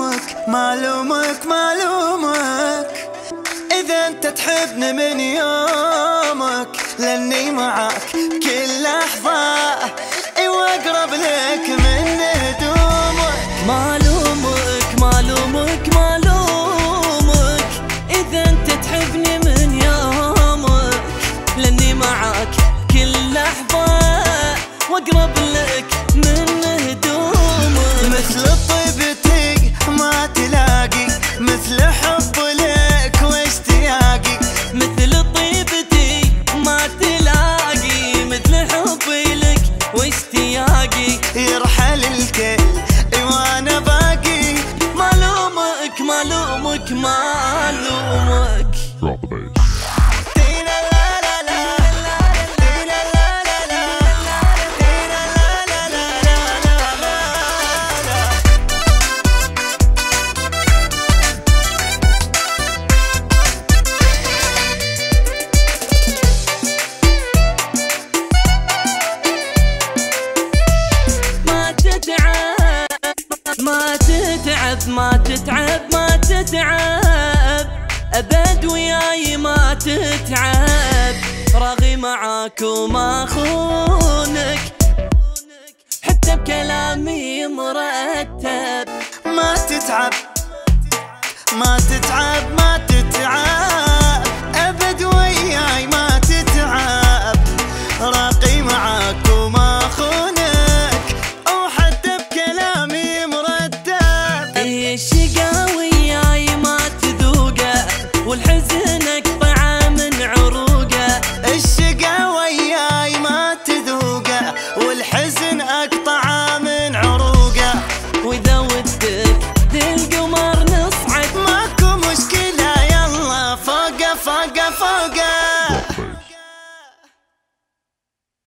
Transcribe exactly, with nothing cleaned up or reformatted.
معلومك معلومك معلومك إذا أنت تحبني من يومك، لأني معاك كل لحظة، أيوة أقرب لك من هدومك. معلومك معلومك معلومك إذا أنت تحبني من يومك، لأني معاك كل لحظة وأقرب لك من هدومك. مثل طيبتي ما تلاقي، مثل حب لك واشتياقي، مثل طيبتي ما تلاقي، مثل حبي لك واشتياقي. يرحل الكل وانا باقي. معلومك معلومك معلومك. Drop the bass. ما تتعب ما تتعب ما تتعب أبد وياي، ما تتعب راغي معاك وما خونك، حتى بكلامي مرتب. ما تتعب ما تتعب ما تتعب أبد وياي، ما تتعب راقي معاك وما خونك، أو حتى بكلامي مرتب. الشقا وياي ما تذوقه، والحزن اقطعه من عروقه. الشقا وياي ما تذوقه، والحزن اقطعه من عروقه. واذا ودك ذي القمر نصعد، ماكو مشكلة يلا فوقه فوقه فوقه.